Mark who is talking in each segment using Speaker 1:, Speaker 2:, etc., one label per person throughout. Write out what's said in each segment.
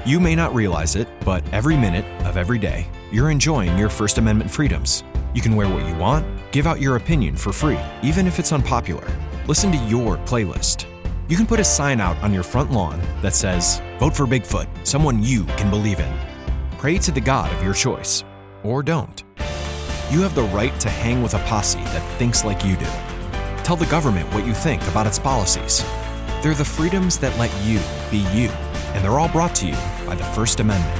Speaker 1: You may not realize it, but every minute of every day, you're enjoying your First Amendment freedoms. You can wear what you want, give out your opinion for free, even if it's unpopular. Listen to your playlist. You can put a sign out on your front lawn that says, "Vote for Bigfoot, someone you can believe in." Pray to the God of your choice, or don't. You have the right to hang with a posse that thinks like you do. Tell the government what you think about its policies. They're the freedoms that let you be you, and they're all brought to you by the First Amendment.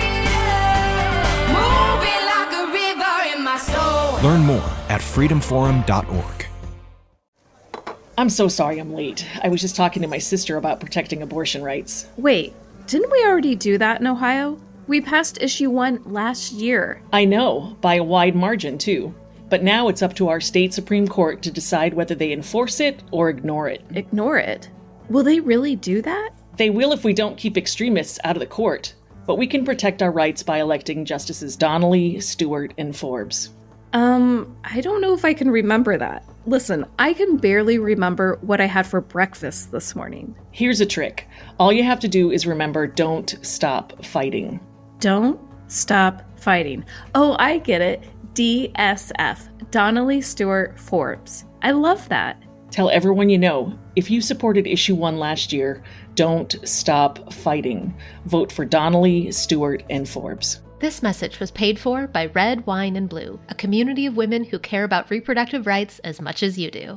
Speaker 1: Learn more at freedomforum.org.
Speaker 2: I'm so sorry I'm late. I was just talking to my sister about protecting abortion rights.
Speaker 3: Wait, didn't we already do that in Ohio? We passed issue 1 last year.
Speaker 2: I know, by a wide margin, too. But now it's up to our state Supreme Court to decide whether they enforce it or ignore it.
Speaker 3: Ignore it? Will they really do that?
Speaker 2: They will if we don't keep extremists out of the court. But we can protect our rights by electing Justices Donnelly, Stewart, and Forbes.
Speaker 3: I don't know if I can remember that. Listen, I can barely remember what I had for breakfast this morning.
Speaker 2: Here's a trick. All you have to do is remember, don't stop fighting.
Speaker 3: Don't stop fighting. Oh, I get it. DSF. Donnelly, Stewart, Forbes. I love that.
Speaker 2: Tell everyone you know, if you supported issue 1 last year, don't stop fighting. Vote for Donnelly, Stewart, and Forbes.
Speaker 4: This message was paid for by Red, Wine, and Blue, a community of women who care about reproductive rights as much as you do.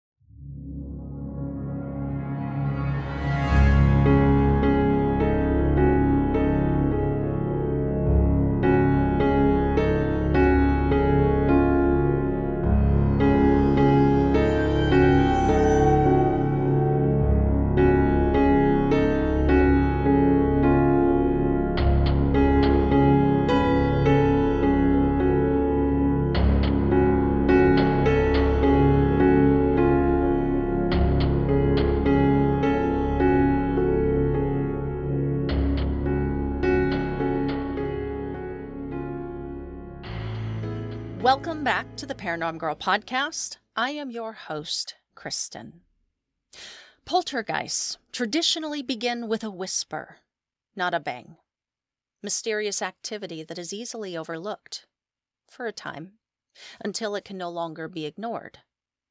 Speaker 5: Welcome back to the Paranorm Girl podcast. I am your host, Kristen. Poltergeists traditionally begin with a whisper, not a bang. Mysterious activity that is easily overlooked, for a time, until it can no longer be ignored.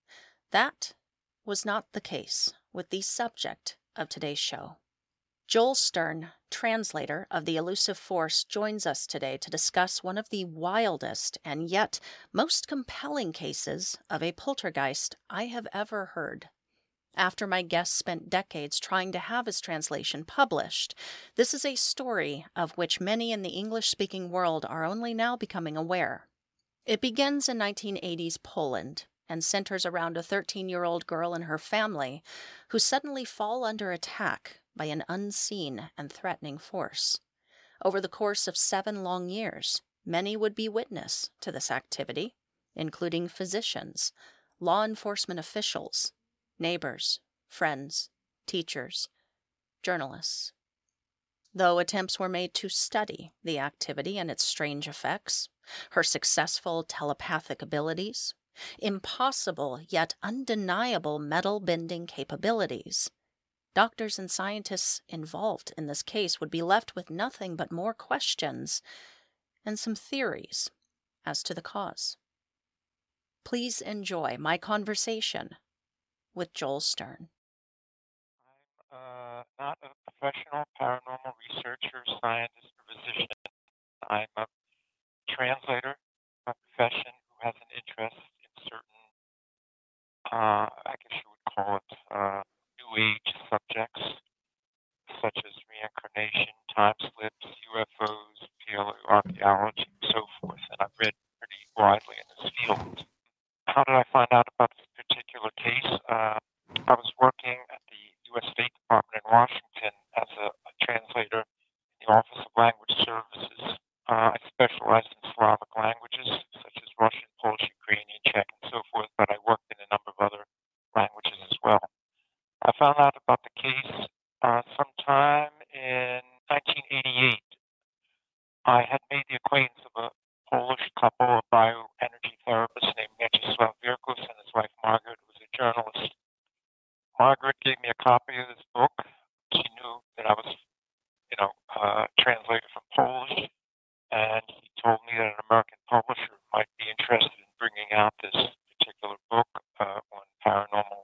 Speaker 5: That was not the case with the subject of today's show. Joel Stern, translator of The Elusive Force, joins us today to discuss one of the wildest and yet most compelling cases of a poltergeist I have ever heard. After my guest spent decades trying to have his translation published, this is a story of which many in the English-speaking world are only now becoming aware. It begins in 1980s Poland and centers around a 13-year-old girl and her family who suddenly fall under attack by an unseen and threatening force. Over the course of 7 long years, many would be witness to this activity, including physicians, law enforcement officials, neighbors, friends, teachers, journalists. Though attempts were made to study the activity and its strange effects, her successful telepathic abilities, impossible yet undeniable metal-bending capabilities, doctors and scientists involved in this case would be left with nothing but more questions and some theories as to the cause. Please enjoy my conversation with Joel Stern.
Speaker 6: I'm not a professional paranormal researcher, scientist, or physician. I'm a translator by profession who has an interest in certain, I guess you would call it, New Age subjects, such as reincarnation, time slips, UFOs, paleoarchaeology, and so forth. And I've read pretty widely in this field. How did I find out about this particular case? I was working at the U.S. State Department in Washington as a translator in the Office of Language Services. I specialized in Slavic languages, such as Russian, Polish, Ukrainian, Czech, and so forth, but I worked in a number of other languages as well. I found out about the case sometime in 1988. I had made the acquaintance of a Polish couple, a bioenergy therapist named Mieczysław Wirkus and his wife Margaret, who was a journalist. Margaret gave me a copy of this book. She knew that I was, translated from Polish, and he told me that an American publisher might be interested in bringing out this particular book on paranormal,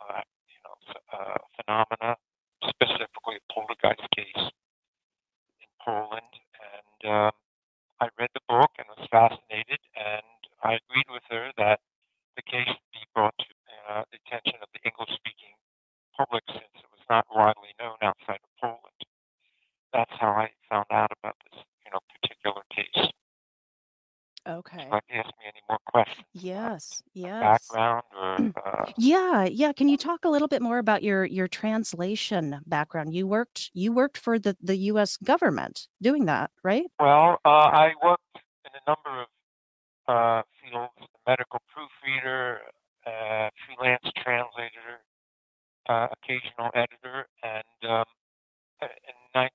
Speaker 6: phenomena, specifically a poltergeist case in Poland. And I read the book and was fascinated, and I agreed with her that the case be brought to the attention of the English-speaking public, since it was not widely known outside of Poland. That's how I found out about this, particular case.
Speaker 7: Okay.
Speaker 6: Would you like to ask me any more questions?
Speaker 7: Yes. Yes.
Speaker 6: Background or
Speaker 7: Yeah. Can you talk a little bit more about your translation background? You worked for the U.S. government doing that, right?
Speaker 6: well, I worked in a number of fields: medical proofreader, freelance translator, occasional editor, and in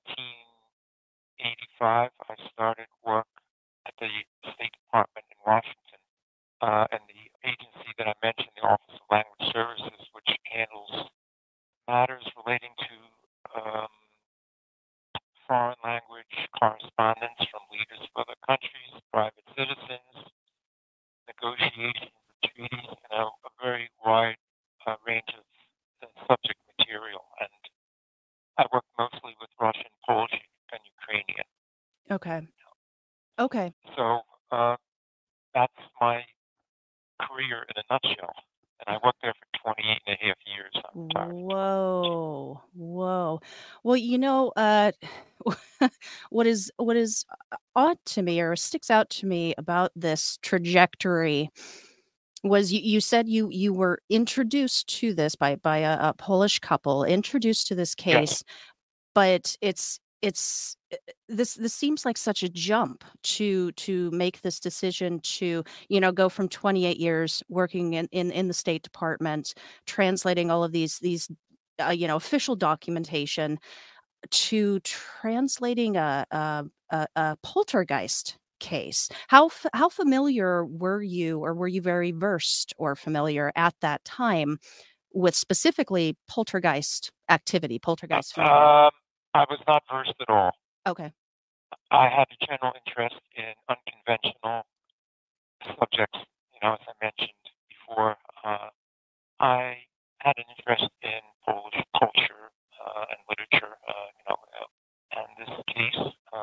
Speaker 6: 1985 I started work at the State Department in Washington, and the agency that I mentioned, the Office of Language Services, which handles matters relating to foreign language correspondence from leaders of other countries, private citizens, negotiations of treaties, a very wide range of subject material. And I work mostly with Russian, Polish, and Ukrainian.
Speaker 7: Okay. Okay.
Speaker 6: So that's my career in a nutshell. And I worked there for 28 and a half years. I'm tired of
Speaker 7: Whoa. Whoa. Well, what is odd to me or sticks out to me about this trajectory was you said you were introduced to this by a Polish couple, introduced to this
Speaker 6: Yes.
Speaker 7: case, but it's this seems like such a jump to make this decision to go from 28 years working in the State Department, translating all of these official documentation, to translating a poltergeist case. How familiar were you, or were you very versed or familiar at that time with specifically poltergeist activity, poltergeist phenomena?
Speaker 6: I was not versed at all.
Speaker 7: Okay.
Speaker 6: I had a general interest in unconventional subjects. As I mentioned before, I had an interest in Polish culture and literature. And this case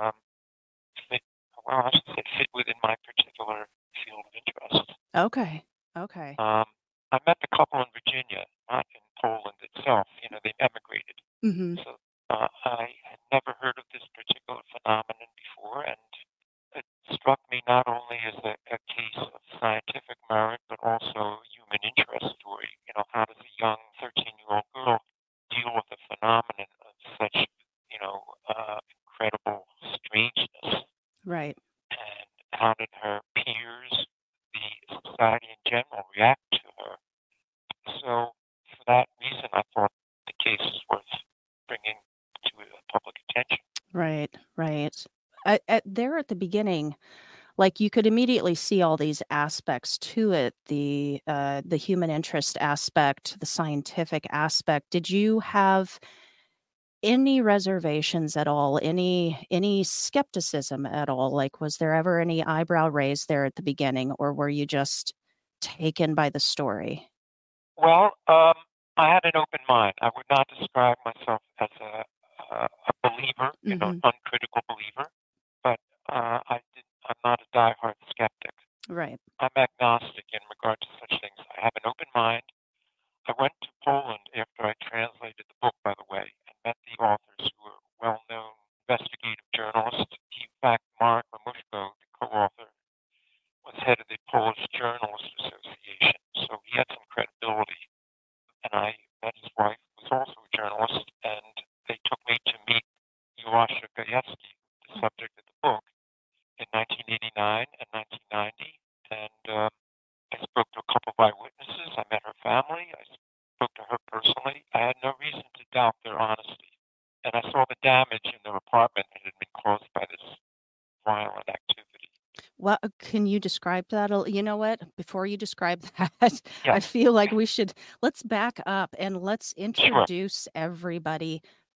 Speaker 6: fit. Well, I should say fit within my particular field of interest.
Speaker 7: Okay. Okay.
Speaker 6: I met the couple in Virginia, not in Poland itself. They emigrated.
Speaker 7: Mm-hmm.
Speaker 6: So I had never heard of this particular phenomenon before, and it struck me not only as a case of scientific merit, but also human interest story. How does a young 13-year-old girl deal with a phenomenon of such, incredible strangeness?
Speaker 7: Right.
Speaker 6: And how did her peers, the society in general, react to her? So for that reason, I thought the case was worth bringing to public attention.
Speaker 7: Right. Right. At the beginning, like, you could immediately see all these aspects to it, the human interest aspect, the scientific aspect. Did you have any reservations at all, any skepticism at all? Like, was there ever any eyebrow raised there at the beginning, or were you just taken by the story?
Speaker 6: Well, I had an open mind. I would not describe myself as a believer,
Speaker 7: Mm-hmm.
Speaker 6: uncritical believer, but I'm not a diehard skeptic.
Speaker 7: Right.
Speaker 6: I'm agnostic in regard to such things. I have an open mind. I went to Poland after I translated the book, by the way, and met the authors, who were well-known investigative journalists. In fact, Marek Mamushko, the co-author, was head of the Polish Journalists Association, so he had some credibility. And I met his wife, who was also a journalist, and they took me to meet Joasha Gajewski, the subject of the book, in 1989 and 1990. And I spoke to a couple of eyewitnesses. I met her family. I spoke to her personally. I had no reason to doubt their honesty. And I saw the damage in their apartment that had been caused by this violent activity.
Speaker 7: Well, can you describe that? You know what? Before you describe that, I
Speaker 6: Yes.
Speaker 7: feel like let's back up and let's
Speaker 6: Sure.
Speaker 7: introduce everybody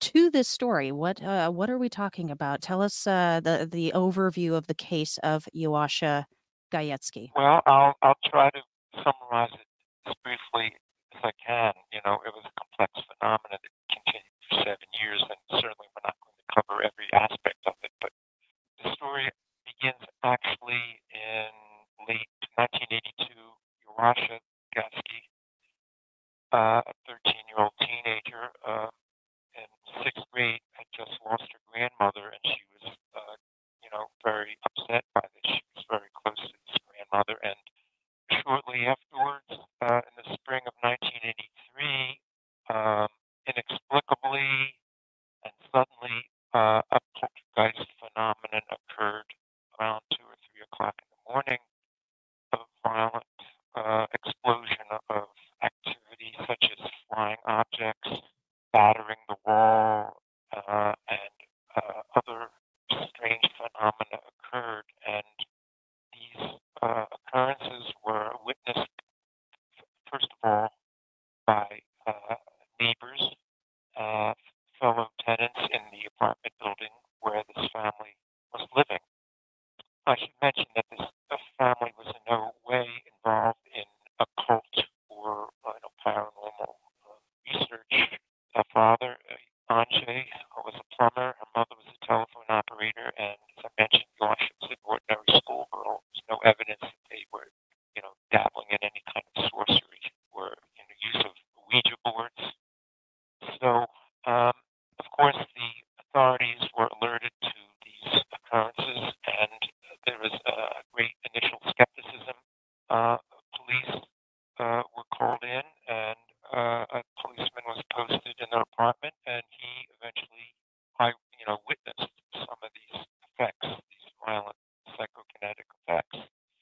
Speaker 7: to this story. What are we talking about? Tell us the overview of the case of Yasha Gajewski.
Speaker 6: Well, I'll try to summarize it as briefly as I can. It was a complex phenomenon that continued for 7 years, and certainly we're not going to cover every aspect of it. But the story begins actually in late 1982. Yasha Gajewski, a 13-year-old teenager in sixth grade, had just lost her grandmother, and she was, very upset by this. She was very close to this grandmother, and shortly afterwards, in the spring of 1983, inexplicably and suddenly, a poltergeist phenomenon occurred around 2 or 3 o'clock in the morning. A violent explosion of activity such as flying objects, battering the wall, and other strange phenomena occurred. And these occurrences were witnessed, first of all, by neighbors, fellow tenants in the apartment building where this family was living. I should mention that this family was in no way involved in occult or paranormal research. Her father, Anjay, was a plumber. Her mother was a telephone operator, and as I mentioned, Yasha was an ordinary schoolgirl. There's no evidence that they were, dabbling in any kind of sorcery or use of Ouija boards. So, of course, the authorities were alerted to these occurrences, and there was a great initial skepticism. Police were called in, and a policeman was posted in their apartment, and he eventually, witnessed some of these effects, these violent psychokinetic effects.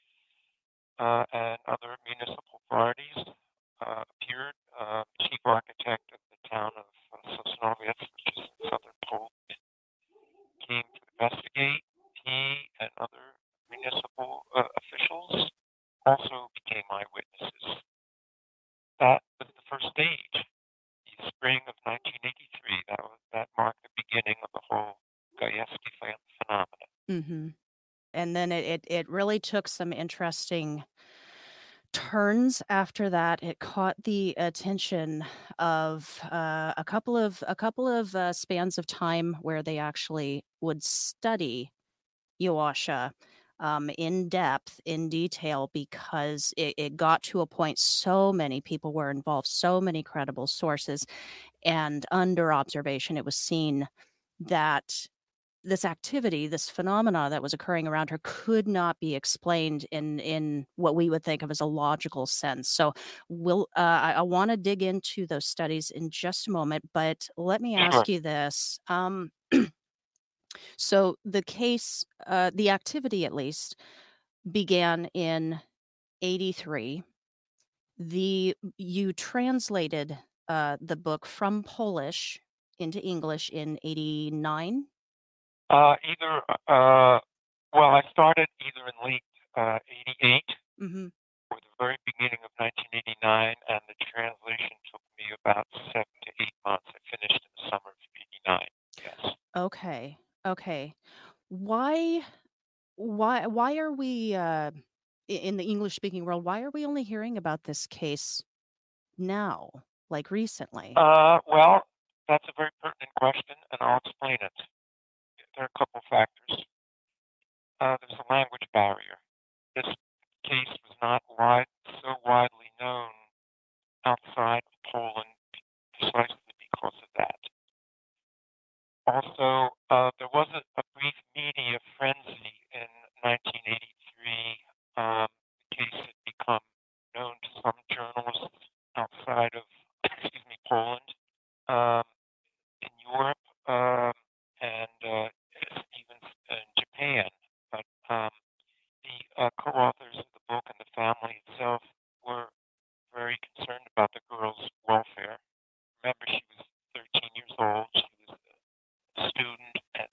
Speaker 6: And other municipal authorities appeared. Chief architect of the town of Sosnowiec, which is in southern Poland, came to investigate. He and other municipal officials also became eyewitnesses. That was the first stage. The spring of 1983. That marked the beginning of the whole Gajewski phenomenon.
Speaker 7: Mm-hmm. And then it really took some interesting turns after that. It caught the attention of a couple of spans of time where they actually would study Yasha in depth, in detail, because it got to a point so many people were involved, so many credible sources, and under observation, it was seen that this activity, this phenomena that was occurring around her could not be explained in what we would think of as a logical sense. So I want to dig into those studies in just a moment, but let me ask you this. So the case, the activity at least, began in 83. You translated the book from Polish into English in 89?
Speaker 6: I started either in late 88
Speaker 7: Mm-hmm.
Speaker 6: or the very beginning of 1989, and the translation took me about 7 to 8 months. I finished in the summer of 89. Yes.
Speaker 7: Okay. Why are we in the English speaking world? Why are we only hearing about this case now, like recently?
Speaker 6: Well, that's a very pertinent question, and I'll explain it. There are a couple factors. There's a language barrier. This case was not so widely known outside of Poland precisely because of that. Also, there was a brief media frenzy in 1983. The case had become known to some journalists outside of, Poland, in Europe, and even in Japan. But the co-authors of the book and the family itself were very concerned about the girl's welfare. Remember, she was 13 years old. She was a student, and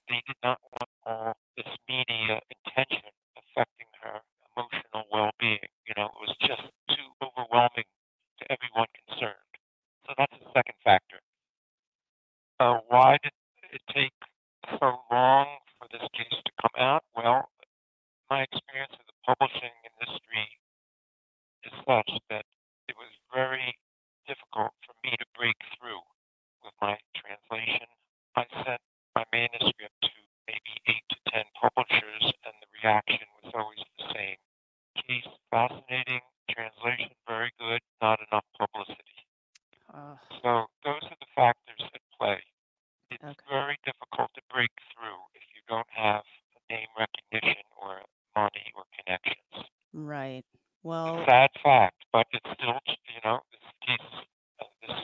Speaker 6: maybe 8 to 10 publishers, and the reaction was always the same. Case fascinating, translation very good, not enough publicity.
Speaker 7: Uh,
Speaker 6: So those are the factors at play. It's
Speaker 7: okay.
Speaker 6: very difficult to break through if you don't have name recognition or money or connections.
Speaker 7: Right.
Speaker 6: It's a
Speaker 7: Well,
Speaker 6: sad fact, but it's still, this case, this,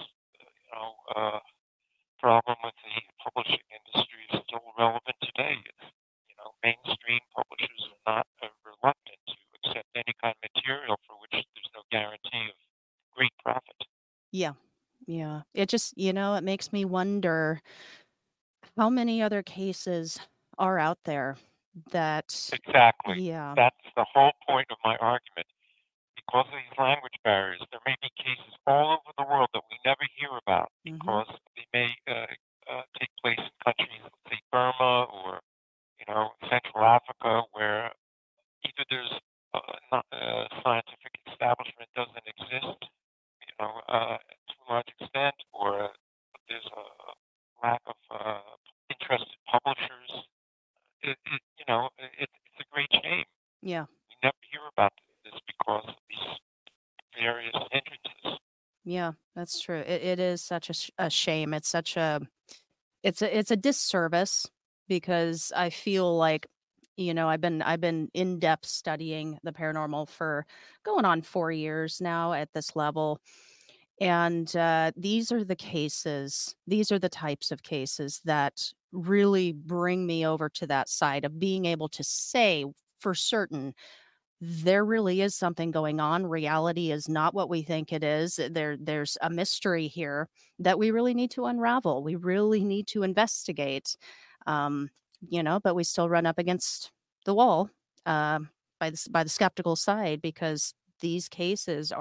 Speaker 6: problem with the publishing industry is still relevant today. It's, mainstream publishers are not reluctant to accept any kind of material for which there's no guarantee of great profit.
Speaker 7: yeah. Yeah. It just, it makes me wonder how many other cases are out there that,
Speaker 6: Exactly.
Speaker 7: yeah.
Speaker 6: That's the whole point of my argument. Because of these language barriers, there may be cases all over the world that we never hear about
Speaker 7: Hmm.
Speaker 6: because they may take place in countries, let's say Burma or Central Africa, where either there's not a scientific establishment doesn't exist, to a large extent, or there's a lack of interested publishers. It's a great shame.
Speaker 7: Yeah.
Speaker 6: We never hear about this because of these various hindrances.
Speaker 7: Yeah, that's true. It is such a shame. It's such it's a disservice because I feel like I've been in depth studying the paranormal for going on 4 years now at this level, and these are the types of cases that really bring me over to that side of being able to say for certain there really is something going on. Reality is not what we think it is. There's a mystery here that we really need to unravel. We really need to investigate. Um, but we still run up against the wall by the skeptical side because these cases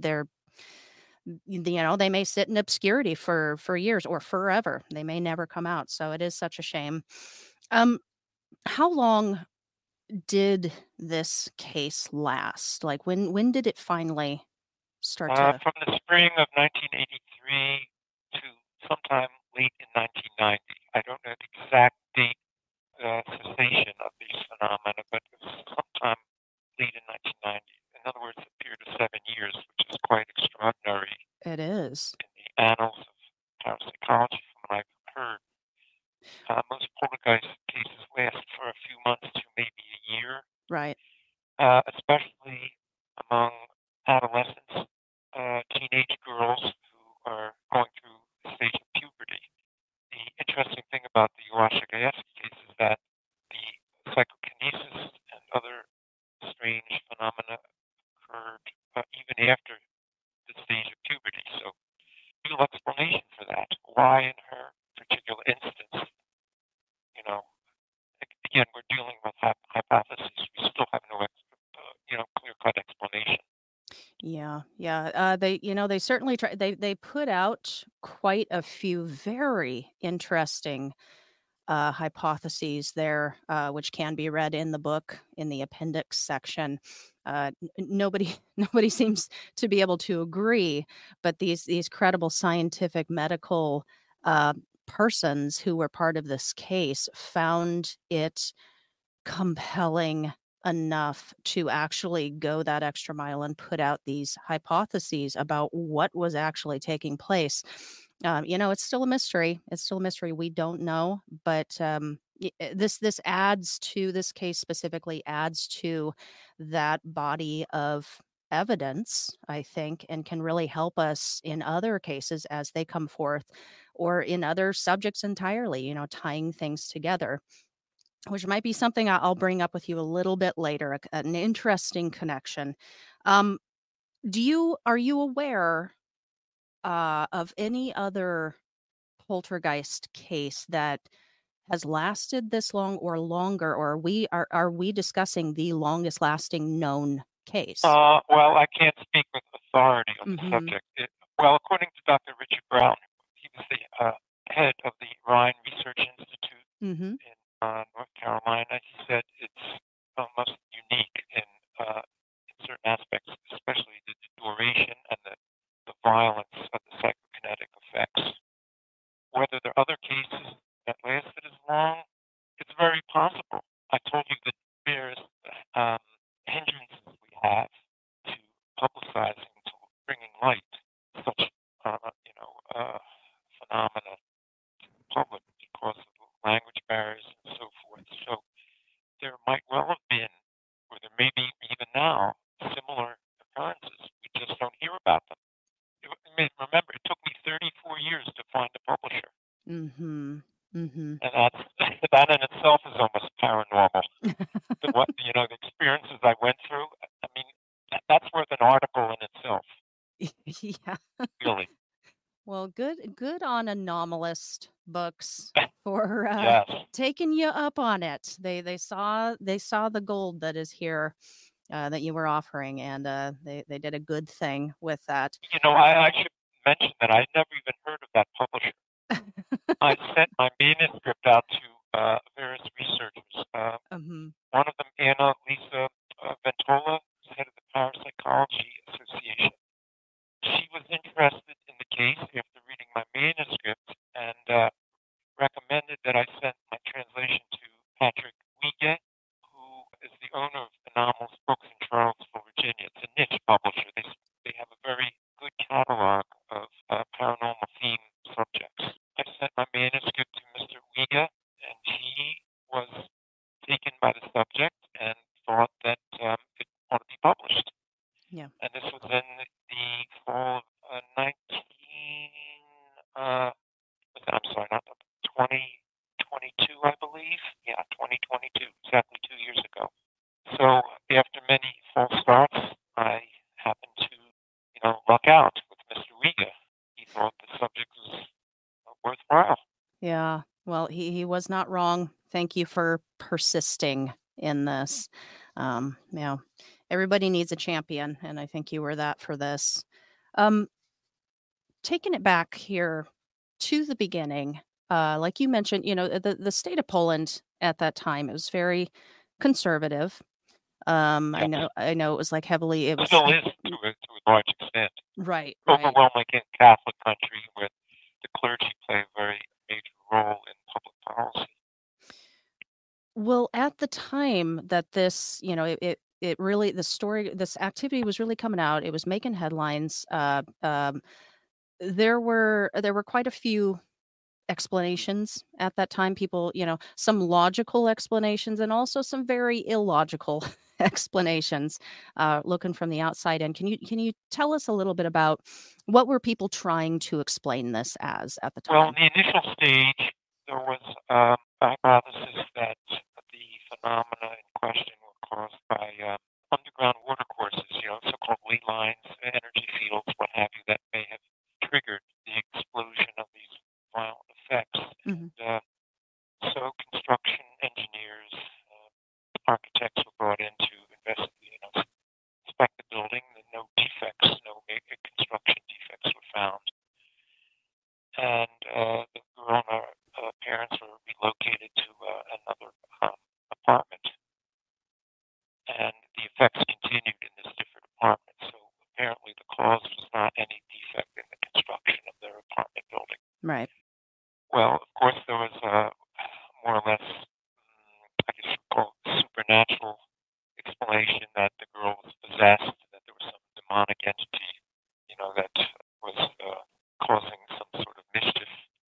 Speaker 7: they may sit in obscurity for years or forever. They may never come out. So it is such a shame. Um, how long did this case last? Like when did it finally start to
Speaker 6: From the spring of 1983 to sometime late in 1990. I don't know the exact date cessation of these phenomena, but it was sometime late in 1990. In other words, a period of 7 years, which is quite extraordinary
Speaker 7: it is.
Speaker 6: in the annals of parapsychology from what I've heard. Most poltergeist cases last for a few months to maybe a year,
Speaker 7: Right.
Speaker 6: especially among adolescents, teenage girls who are going through the stage of puberty. The interesting thing about the Iwashigayevsky case is that the psychokinesis and other strange phenomena occurred even after the stage of puberty. So, real explanation for that. Why, in her particular instance, again, we're dealing with hypotheses. We still have no, clear-cut explanation.
Speaker 7: Yeah. Yeah. They certainly try. They put out quite a few very interesting hypotheses there, which can be read in the book in the appendix section. Nobody nobody seems to be able to agree, but these credible scientific medical persons who were part of this case found it compelling enough to actually go that extra mile and put out these hypotheses about what was actually taking place. It's still a mystery. It's still a mystery. We don't know, but this adds to this case specifically adds to that body of evidence, I think, and can really help us in other cases as they come forth, or in other subjects entirely. Tying things together, which might be something I'll bring up with you a little bit later, an interesting connection. Um, are you aware of any other poltergeist case that has lasted this long or longer, or are we discussing the longest lasting known case?
Speaker 6: Well, I can't speak with authority on the
Speaker 7: Hmm.
Speaker 6: subject. According to Dr. Richard Brown, he was the head of the Rhine Research Institute
Speaker 7: Hmm.
Speaker 6: in North Carolina. He said it's almost unique in certain aspects, especially the duration and the violence of the psychokinetic effects. Whether there are other cases that lasted as long, it's very possible. I told you that there's hindrances we have to publicizing, to bringing light to such, phenomena to the public because of language barriers and so forth. So there might well have been, or there may be even now, similar occurrences. We just don't hear about them. Remember, it took me 34 years to find a publisher.
Speaker 7: Mm-hmm. Mm-hmm.
Speaker 6: And that in itself is almost paranormal. The experiences I went through. I mean, that's worth an article in itself.
Speaker 7: Yeah.
Speaker 6: Really.
Speaker 7: Well, good on Anomalist Books for
Speaker 6: Yes.
Speaker 7: taking you up on it. They saw the gold that is here that you were offering, and they did a good thing with that.
Speaker 6: I should mention that I never even heard of that publisher. I sent my manuscript out to various researchers. One of them, Anna Lisa Ventola, who's head of the Parapsychology Association. She was interested in the case after reading my manuscript and recommended that I send my translation to Patrick Wiege, who is the owner of Anomalous Books in Charlottesville, Virginia. It's a niche publisher. They have a very good catalog of paranormal theme subjects. I sent my manuscript to Mr. Wiege, and he was taken by the subject and thought that it ought to be published.
Speaker 7: Yeah.
Speaker 6: And this was in the fall of 2022, I believe. Yeah, 2022, exactly 2 years ago. So after many false starts, I happened to, luck out with Mr. Wiege. He thought the subject was worthwhile.
Speaker 7: Yeah. Well, he was not wrong. Thank you for persisting in this. Everybody needs a champion, and I think you were that for this. Taking it back here to the beginning, like you mentioned, the state of Poland at that time, it was very conservative. I know it was like heavily. It was
Speaker 6: still is to a large extent.
Speaker 7: Right.
Speaker 6: Overwhelming Catholic country where the clergy play a very major role in public policy.
Speaker 7: Well, at the time that this, it really, this activity was really coming out. It was making headlines. There were quite a few explanations at that time. People, some logical explanations and also some very illogical explanations. Looking from the outside in, can you tell us a little bit about what were people trying to explain this as at the time?
Speaker 6: Well, in the initial stage, there was a hypothesis that the phenomena in question were caused by underground watercourses, so-called ley lines, energy fields, what have you, that may have triggered the explosion of these violent effects.
Speaker 7: Mm-hmm.
Speaker 6: And so construction engineers, architects were brought in to investigate, inspect the building. No defects, no major construction defects were found. And the girl and her parents were relocated to another apartment. And the effects continued in this different apartment. So apparently the cause was not any defect in the construction of their apartment building.
Speaker 7: Right.
Speaker 6: Well, of course, there was more or less, I guess you'd call it supernatural explanation that the girl was possessed, that there was some demonic entity, that was causing some sort of mischief.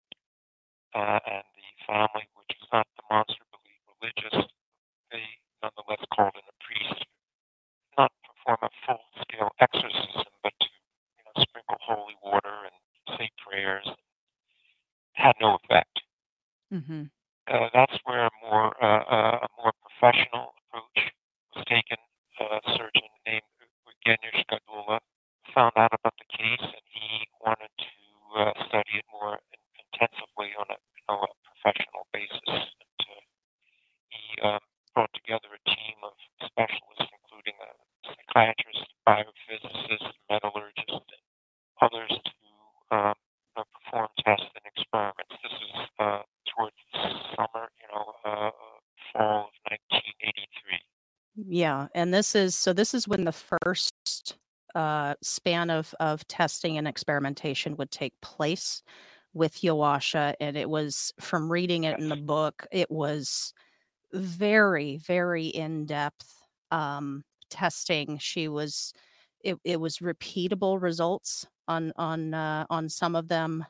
Speaker 6: And the family, which was not demonstrably religious, they nonetheless called in a priest, not perform a full-scale exorcism, but to sprinkle holy water and say prayers. Had no effect.
Speaker 7: Mm-hmm.
Speaker 6: That's where a more professional approach was taken. A surgeon named Eugeniusz Gadula found out about the case, and he wanted to study it more intensively on a professional basis. And he brought together a team of specialists, including a psychiatrist, biophysicist, metallurgist, and others to perform tests and experiments. This is towards the summer, fall of 1983.
Speaker 7: Yeah, and this is when the first span of testing and experimentation would take place with Yawasha, and it was, from reading it in the book, it was very, very in-depth testing. It was repeatable results on some of them.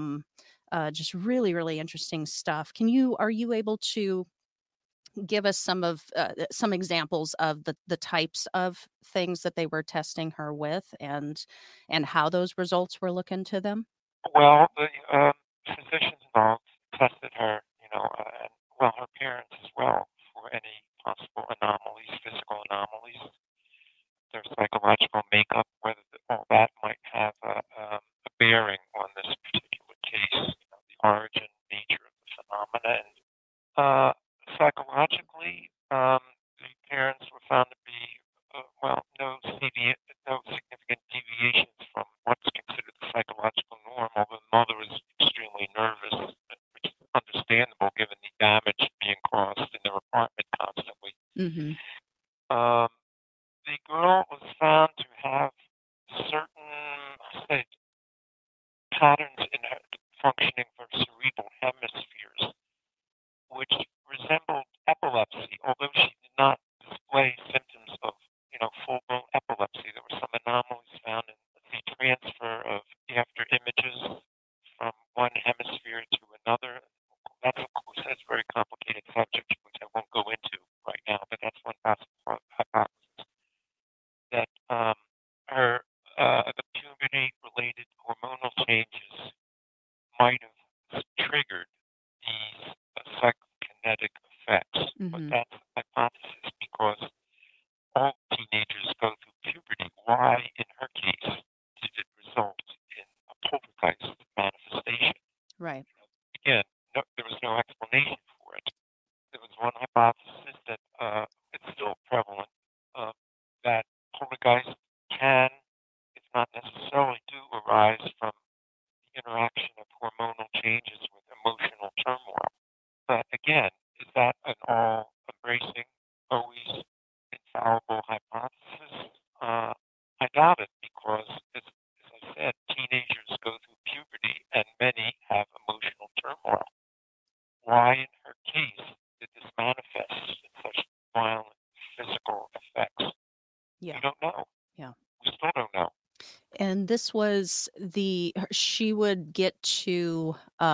Speaker 7: Just really, really interesting stuff. Are you able to give us some examples of the types of things that they were testing her with, and how those results were looking to them?
Speaker 6: Well, the physicians involved tested her, and well, her parents as well for any possible anomalies, physical anomalies, their psychological makeup, whether all that might have a bearing on this particular case, the origin, nature of the phenomena, and uh, psychologically, the parents were found to be, well, no significant deviations from what's considered the psychological norm, although the mother was extremely nervous, which is understandable given the damage being caused in their apartment constantly.
Speaker 7: Hmm.
Speaker 6: Um, the girl was found to have certain, say, patterns in her functioning of her cerebral hemispheres which resembled epilepsy, although she did not display symptoms of, full-blown epilepsy. There were some anomalies found in the transfer of after images from one hemisphere to another. That's, of course, that's a very complicated subject, which I won't go into right now, but that's one possible hypothesis that her the puberty-related hormonal changes might have triggered these psychokinetic effects. But
Speaker 7: Hmm.
Speaker 6: that's a hypothesis because all teenagers go through puberty. Why, in her case, did it result in a poltergeist manifestation?
Speaker 7: Right.
Speaker 6: Again, there was no explanation for it. There was one hypothesis that it's still prevalent that poltergeist can, if not necessarily do, arise from the interaction of hormonal changes with emotional turmoil. But again, is that an all embracing, always infallible hypothesis? I doubt it because, as I said, teenagers go through puberty and many have emotional turmoil. Why, in her case, did this manifest in such violent physical effects? We
Speaker 7: Yeah.
Speaker 6: don't know.
Speaker 7: Yeah.
Speaker 6: We still don't know.
Speaker 7: And this was she would get to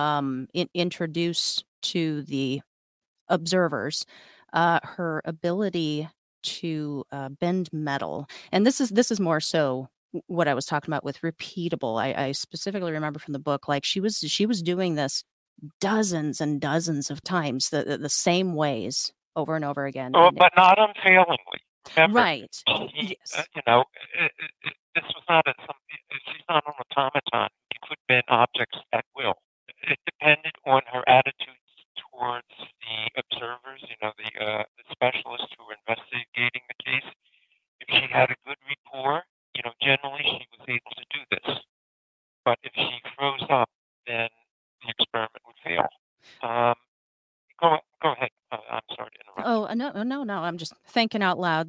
Speaker 7: introduce to the observers her ability to bend metal. And this is more so what I was talking about with repeatable. I specifically remember from the book, like she was doing this dozens and dozens of times, the same ways over and over again.
Speaker 6: Oh, but not unfailingly. Remember,
Speaker 7: Right.
Speaker 6: she,
Speaker 7: Yes.
Speaker 6: this was not she's not an automaton. She could bend objects at will. It depended on her attitudes towards the observers, the specialists who were investigating the case. If she had a good rapport, generally she was able to do this. But if she froze up, then the experiment would fail. Um, go ahead. I'm sorry to interrupt you.
Speaker 7: Oh, no, no, no. I'm just thinking out loud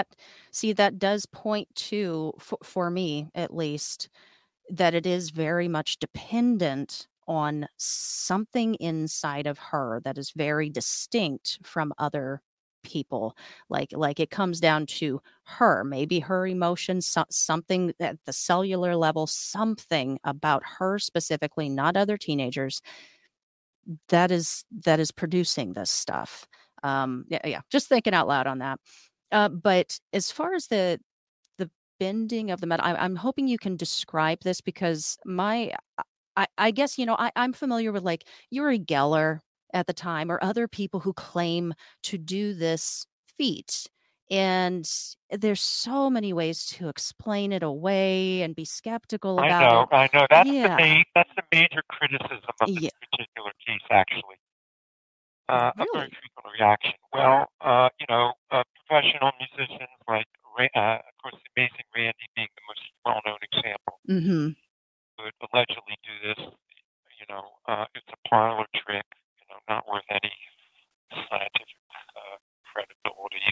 Speaker 7: that does point to, for me at least, that it is very much dependent on something inside of her that is very distinct from other people. Like it comes down to her, maybe her emotions, something at the cellular level, something about her specifically, not other teenagers, that is producing this stuff. Yeah, yeah, just thinking out loud on that. But as far as the bending of the metal, I'm hoping you can describe this, because I guess, I'm familiar with, like, Uri Geller at the time, or other people who claim to do this feat. And there's so many ways to explain it away and be skeptical
Speaker 6: I
Speaker 7: about
Speaker 6: know,
Speaker 7: it.
Speaker 6: I know.
Speaker 7: Yeah.
Speaker 6: That's the major criticism of this
Speaker 7: Yeah.
Speaker 6: particular case, actually. A very
Speaker 7: Really?
Speaker 6: frequent reaction. Well, professional musicians like, of course, the Amazing Randy being the most well-known example,
Speaker 7: Mhm.
Speaker 6: would allegedly do this. It's a parlor trick. Not worth any scientific credibility.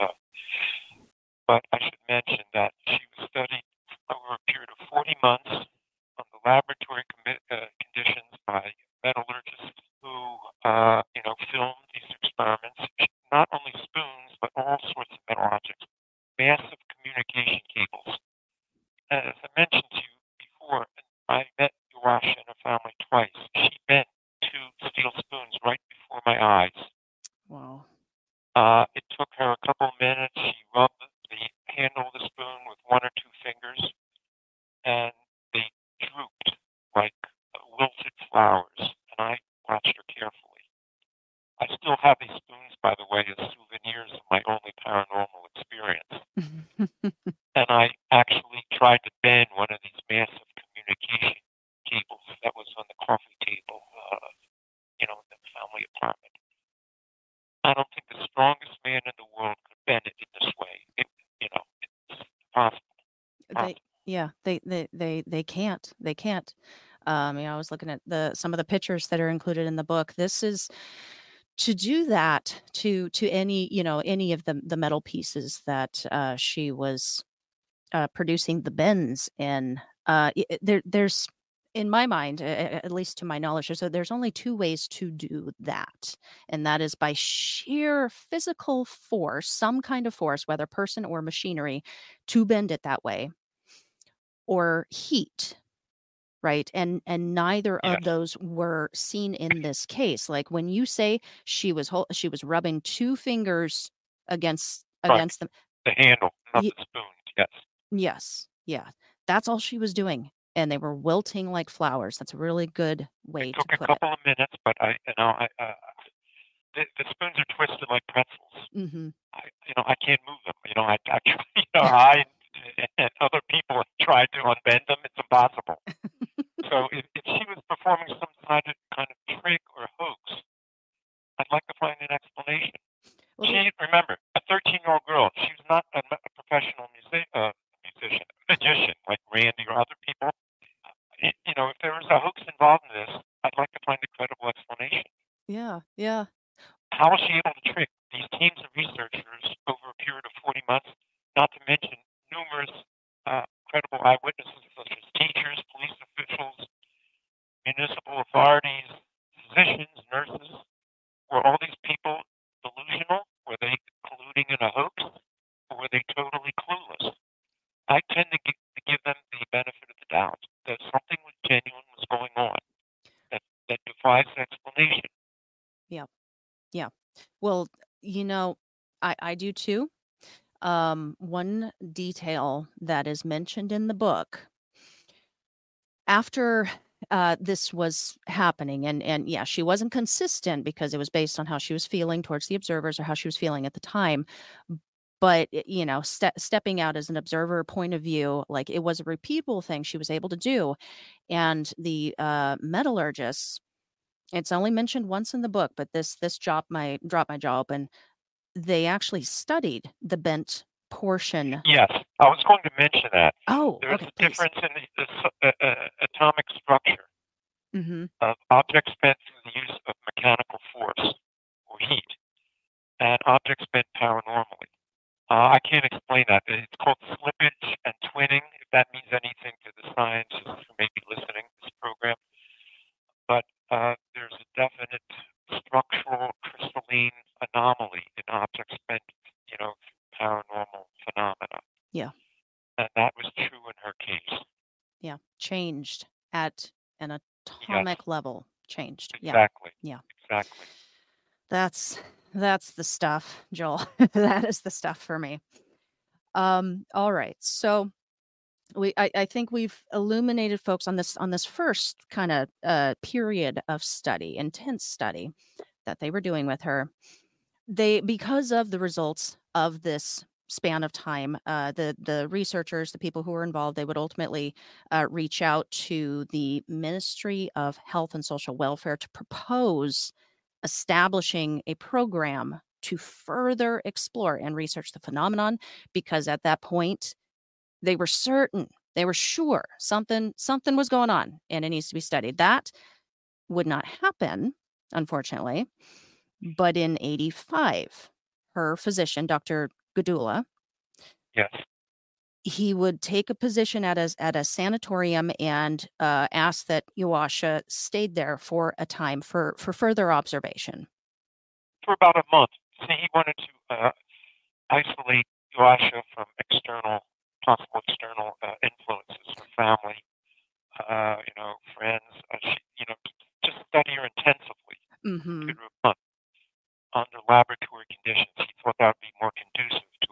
Speaker 6: But I should mention that she was studied over a period of 40 months under laboratory conditions by metallurgists who, filmed these experiments. not only spoons, but all sorts of metal objects, massive communication cables. As I mentioned to you before, I met Yuasha and her family twice. She bent two steel spoons right before my eyes.
Speaker 7: Wow.
Speaker 6: It took her a couple of minutes. She rubbed the handle of the spoon with one or two fingers, and they drooped like wilted flowers, and I watched her carefully. I still have these spoons, by the way, as souvenirs of my only paranormal experience. And I actually tried to bend one of these massive communication cables that was on the coffee table, in the family apartment. I don't think the strongest man in the world could bend it in this way. It's impossible.
Speaker 7: They can't. They can't. I was looking at some of the pictures that are included in the book. This is to do that to any of the metal pieces that she was producing the bends in. There's, in my mind, at least to my knowledge, there's only two ways to do that, and that is by sheer physical force, some kind of force, whether person or machinery, to bend it that way, or heat. Right. And neither of those were seen in this case. Like when you say she was rubbing two fingers against them.
Speaker 6: The handle, not the spoon. Yes.
Speaker 7: Yes. Yeah. That's all she was doing. And they were wilting like flowers. That's a really good way to put it.
Speaker 6: It took a couple of minutes, but the spoons are twisted like pretzels.
Speaker 7: Mm-hmm.
Speaker 6: I can't move them. I actually, I and other people have tried to unbend them. It's impossible. So if she was performing some kind of trick or hoax, I'd like to find an explanation. Remember, a 13-year-old girl. She's not a professional magician like Randy or other people. If there was a hoax involved in this, I'd like to find a credible explanation.
Speaker 7: Yeah, yeah.
Speaker 6: How was she able to trick these teams of researchers over a period of 40 months, not to mention numerous credible eyewitnesses such as teachers, police officials, municipal authorities, physicians, nurses? Were all these people delusional? Were they colluding in a hoax? Or were they totally clueless? I tend to give them the benefit of the doubt that something was genuine was going on that defies explanation.
Speaker 7: Yeah. Yeah. Well, I do too. One detail that is mentioned in the book after this was happening, and yeah, she wasn't consistent because it was based on how she was feeling towards the observers or how she was feeling at the time. But, stepping out as an observer point of view, like it was a repeatable thing she was able to do. And the metallurgists, it's only mentioned once in the book, but this dropped my jaw open. They actually studied the bent portion.
Speaker 6: Yes, I was going to mention that.
Speaker 7: Oh,
Speaker 6: there's
Speaker 7: okay,
Speaker 6: a difference in the atomic structure of objects bent through the use of mechanical force or heat and objects bent paranormally. I can't explain that. It's called slippage and twinning, if that means anything to the scientists who may be listening to this program. But there's a definite structural crystalline anomaly in objects bent, paranormal phenomena.
Speaker 7: Yeah.
Speaker 6: And that was true in her case.
Speaker 7: Yeah. Changed at an atomic level. Changed.
Speaker 6: Exactly.
Speaker 7: Yeah.
Speaker 6: Exactly.
Speaker 7: That's the stuff, Joel. That is the stuff for me. All right. So I think we've illuminated folks on this first kind of period of study, intense study that they were doing with her. Because of the results of this span of time, the researchers, the people who were involved, they would ultimately reach out to the Ministry of Health and Social Welfare to propose establishing a program to further explore and research the phenomenon, because at that point they were sure something was going on and it needs to be studied. That would not happen, unfortunately. But in 1985, her physician, Dr. Gadula,
Speaker 6: yes,
Speaker 7: he would take a position at a sanatorium and ask that Yuasha stayed there for a time for further observation.
Speaker 6: For about a month. See, he wanted to isolate Elisha from possible external influences, her family, friends. Just study her intensively
Speaker 7: Mm-hmm.
Speaker 6: through a month under laboratory conditions. He thought that would be more conducive to,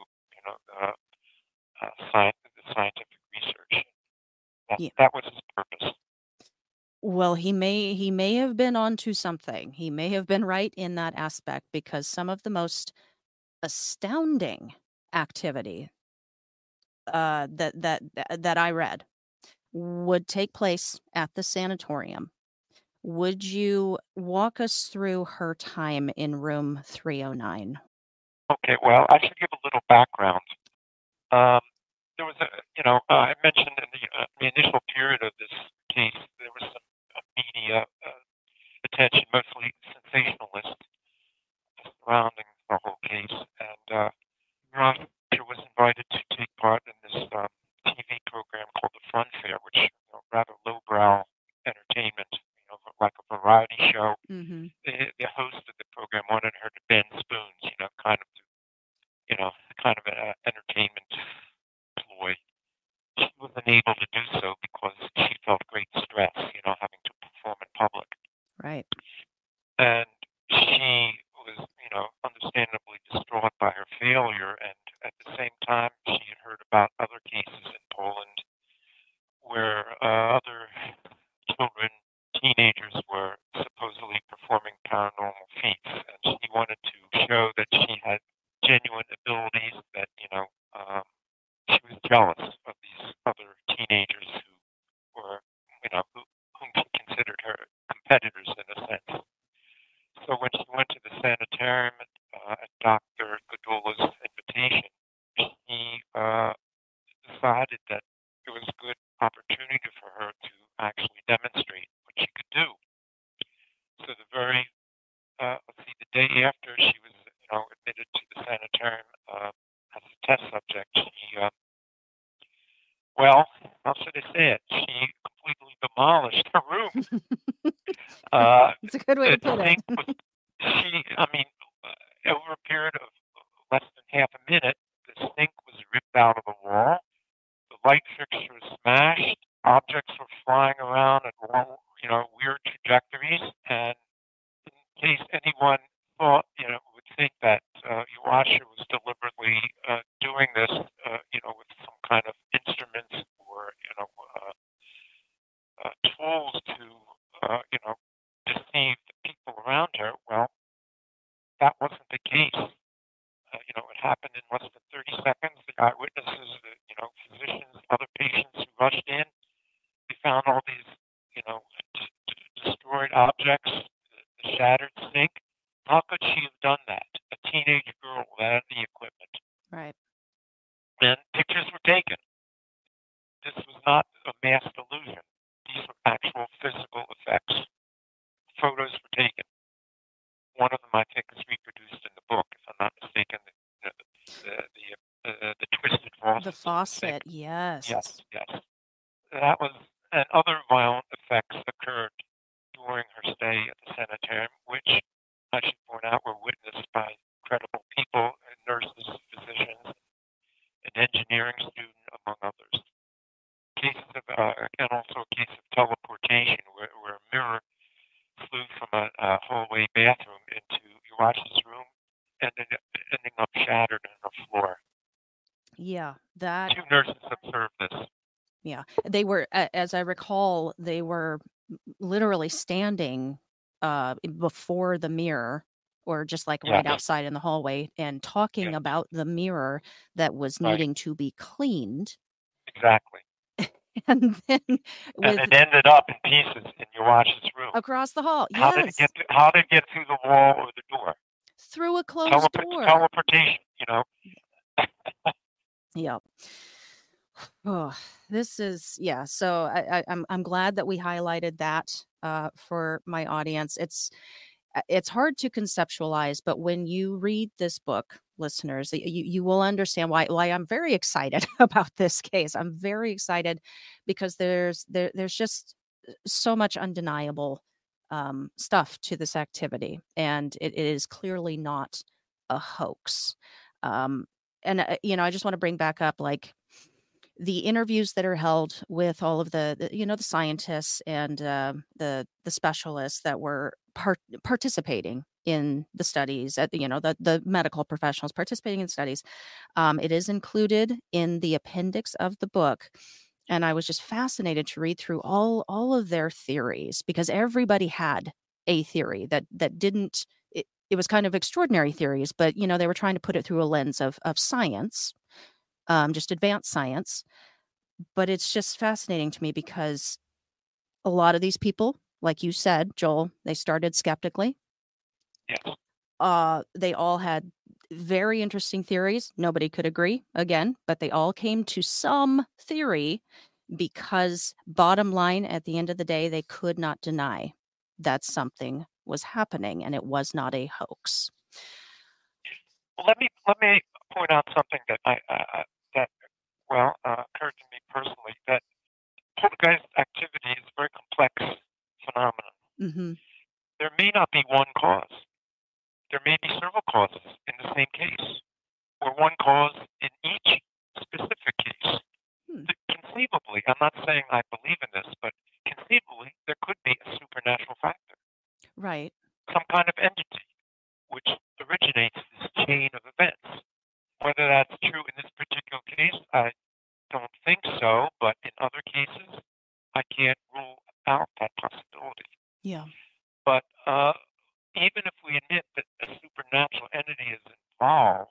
Speaker 6: the scientific research.
Speaker 7: Yeah.
Speaker 6: That was his purpose.
Speaker 7: Well, he may have been onto something. He may have been right in that aspect, because some of the most astounding activity that I read would take place at the sanatorium. Would you walk us through her time in room 309?
Speaker 6: Okay, well, I should give a little background. There was I mentioned in the initial period of this case, there was some media attention, mostly sensationalist, surrounding the whole case. And Roger was invited to take part in this TV program called The Fun Fair, which rather lowbrow entertainment, like a variety show.
Speaker 7: Mm-hmm.
Speaker 6: The host of the program wanted her to bend spoons, kind of an entertainment ploy. She was unable to do so because she felt great stress, having to perform in public.
Speaker 7: Right.
Speaker 6: And she was, understandably distraught by her failure. And at the same time, she had heard about other cases in Poland where other children, teenagers, were supposedly performing paranormal feats. And she wanted to show that she had genuine abilities, that, she was jealous of these other teenagers who were, whom she considered her competitors in a sense. So when she went to the sanitarium at Dr. Godola's invitation, she decided that it was a good opportunity for her to actually demonstrate what she could do. So the day after she was, admitted to the sanitarium as a test subject, she, how should I say it? She completely demolished her room.
Speaker 7: It's a good way to put it.
Speaker 6: Over a period of less than half a minute, the sink was ripped out of the wall, the light fixture was smashed, objects were flying around in weird trajectories, and in case anyone thought, would think that Elisha was deliberately doing this, with some kind of instruments or, tools to, deceive the people around her. Well, that wasn't the case. It happened in less than 30 seconds. The eyewitnesses, physicians, other patients who rushed in, they found all these, destroyed objects, the shattered sink. How could she have done that? A teenage girl without any equipment.
Speaker 7: Right.
Speaker 6: And pictures were taken. This was not a masked illusion. These were actual physical effects. Photos were taken. One of them, I think, is reproduced in the book, if I'm not mistaken. The twisted faucet.
Speaker 7: The faucet, yes.
Speaker 6: Yes. That was, and other violent effects occurred during her stay at the sanitarium, which I should point out were witnessed by credible people, nurses, physicians, an engineering student, among others. Cases of, and also a case of teleportation, where a mirror flew from a hallway bathroom into Elisha's room, ending up shattered on the floor.
Speaker 7: Yeah,
Speaker 6: Two nurses observed this.
Speaker 7: Yeah, they were, as I recall, they were literally standing before the mirror, or just like right outside in the hallway, and talking about the mirror that was needing to be cleaned.
Speaker 6: Exactly.
Speaker 7: And then
Speaker 6: it ended up in pieces in Elisha's room.
Speaker 7: Across the hall.
Speaker 6: How did it get through the wall or the door?
Speaker 7: Through a closed door.
Speaker 6: Teleportation,
Speaker 7: Yeah. Oh, this is So I'm glad that we highlighted that for my audience. It's hard to conceptualize, but when you read this book, listeners, you will understand why I'm very excited about this case. I'm very excited because there's just so much undeniable stuff to this activity, and it is clearly not a hoax. Um, and I just want to bring back up like the interviews that are held with all of the scientists and the specialists that were participating in the studies at the medical professionals participating in studies. It is included in the appendix of the book, and I was just fascinated to read through all of their theories, because everybody had a theory that didn't. It was kind of extraordinary theories, but they were trying to put it through a lens of science, just advanced science. But it's just fascinating to me because a lot of these people, like you said, Joel, they started skeptically.
Speaker 6: Yes.
Speaker 7: They all had very interesting theories. Nobody could agree again, but they all came to some theory because bottom line, at the end of the day, they could not deny that something was happening and it was not a hoax.
Speaker 6: Well, let me point out something that occurred to me personally, that poltergeist activity is a very complex phenomenon.
Speaker 7: Mm-hmm.
Speaker 6: There may not be one cause. There may be several causes in the same case, or one cause in each specific case. Conceivably, I'm not saying I believe in this, but conceivably, there could be a supernatural factor.
Speaker 7: Right.
Speaker 6: Some kind of entity which originates this chain of events. Whether that's true in this particular case, I don't think so, but in other cases, I can't rule out that possibility.
Speaker 7: Yeah.
Speaker 6: But even if we admit that a supernatural entity is involved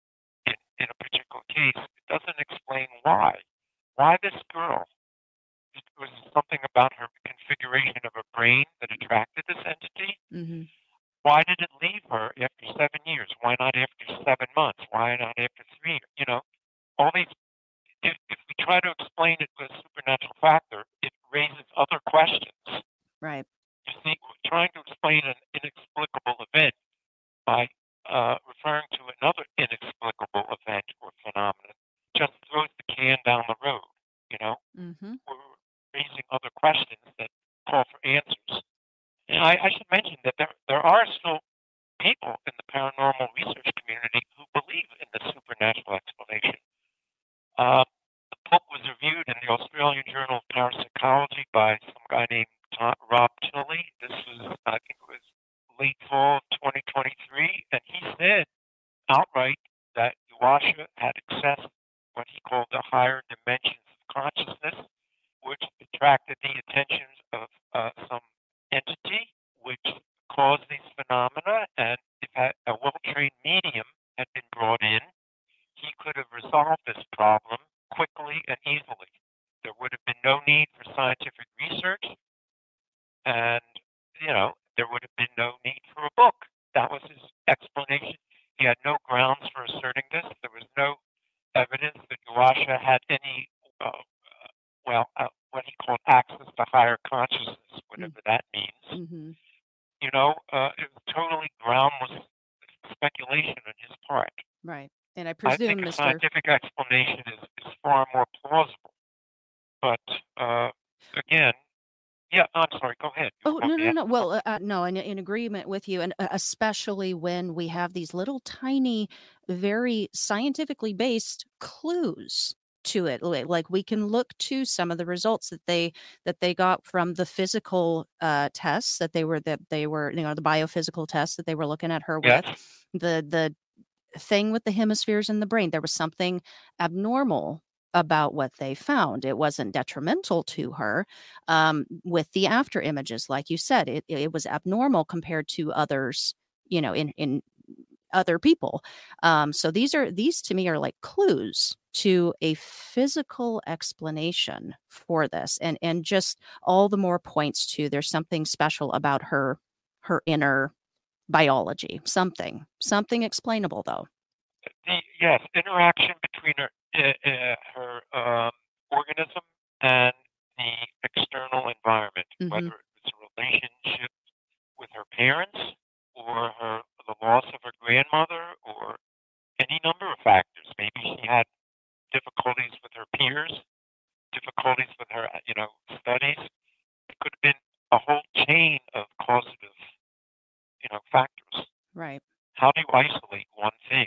Speaker 6: in a particular case, it doesn't explain why. Why this girl? Was something about her configuration of her brain that attracted this entity?
Speaker 7: Mm-hmm.
Speaker 6: Why did it leave her after 7 years? Why not after 7 months? Why not after 3 years? All these. If we try to explain it with a supernatural factor, it raises other questions.
Speaker 7: Right.
Speaker 6: You see, trying to explain an inexplicable event by referring to another inexplicable event or phenomenon just throws the can down the road.
Speaker 7: Mm-hmm.
Speaker 6: We're raising other questions that call for answers. And I should mention that there are still people in the paranormal research community who believe in the supernatural explanation. The book was reviewed in the Australian Journal of Parapsychology by some guy named Rob Tilley. This was, I think it was late fall of 2023, and he said outright that Uasha had accessed what he called the higher dimensions of consciousness, which attracted the attentions of some entity which caused these phenomena, and if a well-trained medium had been brought in, he could have resolved this problem quickly and easily. There would have been no need for scientific research, and, there would have been no need for a book. That was his explanation. He had no grounds for asserting this. There was no evidence that Uasha had any, what he called access to higher consciousness, whatever that means.
Speaker 7: Mm-hmm.
Speaker 6: It was totally groundless speculation on his part.
Speaker 7: Right. And I
Speaker 6: I
Speaker 7: presume,
Speaker 6: think a
Speaker 7: Mr.
Speaker 6: scientific explanation is far more plausible. But again, yeah, I'm sorry. Go ahead.
Speaker 7: Oh, no. Well, no, in agreement with you, and especially when we have these little tiny, very scientifically based clues to it. Like we can look to some of the results that they got from the physical tests that they were the biophysical tests that they were looking at her
Speaker 6: Yes.
Speaker 7: with. The thing with the hemispheres in the brain, there was something abnormal about what they found. It wasn't detrimental to her. With the after images, like you said, it was abnormal compared to others, in other people. So these to me are like clues to a physical explanation for this, and just all the more points to there's something special about her inner biology, something explainable though.
Speaker 6: Yes, interaction between her organism and the external environment,
Speaker 7: Mm-hmm.
Speaker 6: whether it's a relationship with her parents or the loss of her grandmother or any number of factors. Maybe she had difficulties with her peers, difficulties with her, studies. It could have been a whole chain of causative, factors.
Speaker 7: Right.
Speaker 6: how do you isolate one thing?